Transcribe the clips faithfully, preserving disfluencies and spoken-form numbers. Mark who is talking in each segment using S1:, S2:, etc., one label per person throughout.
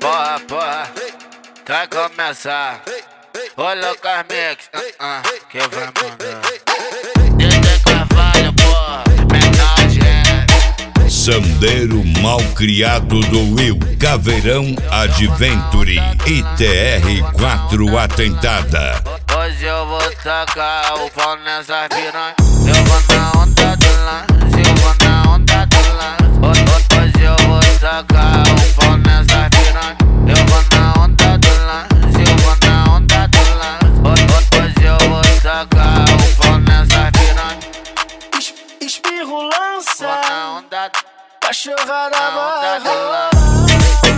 S1: Porra, porra, vai começar. Ô Lucas Mix, uh, uh, que vai mandar. D J Carvalho, porra, homenagem.
S2: Sandeiro mal criado do Will, Caveirão Adventure e T R quatro Atentada.
S1: Hoje eu vou tacar o pau nessa piranha. Eu vou na onda do lance, eu vou na onda do lance. Hoje eu vou tacar o pau nessa piranha. Eu vou na onda do lance, eu vou na onda do lance. Hoje eu vou tacar o pau nessa piranha.
S3: Espirro lança,
S1: vou na onda,
S3: cachorrada
S1: na onda do
S3: vai
S1: lance.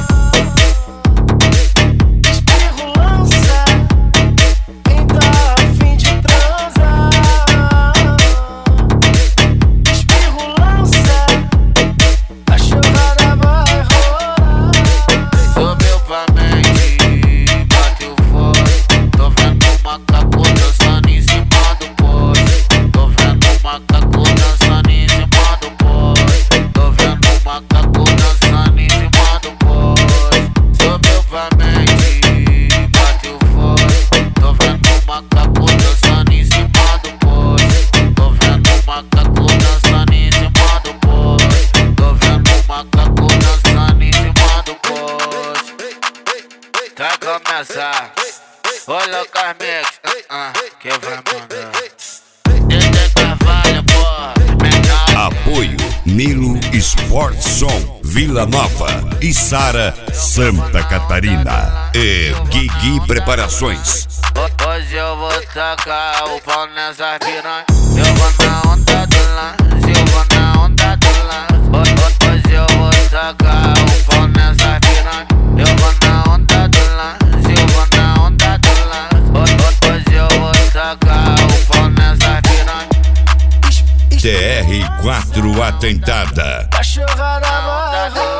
S1: Vai começar. Ô Lucas Mix, uh, uh, que vai mandar. D J Carvalho, porra, homenagem.
S2: Apoio Nilo Sport Som, Vila Nova e Sara, Santa Catarina. E Guigui Preparações.
S1: Hoje eu vou tacar o pau nessa piranha. Eu vou na onda do lance, eu vou na onda do lance. Hoje eu vou tacar o pau nessa piranha. Eu vou na onda do lance, eu vou na onda do lance. Hoje eu vou tacar o pau nessa piranha.
S2: T R quatro Atentada.
S3: Cachorrada vai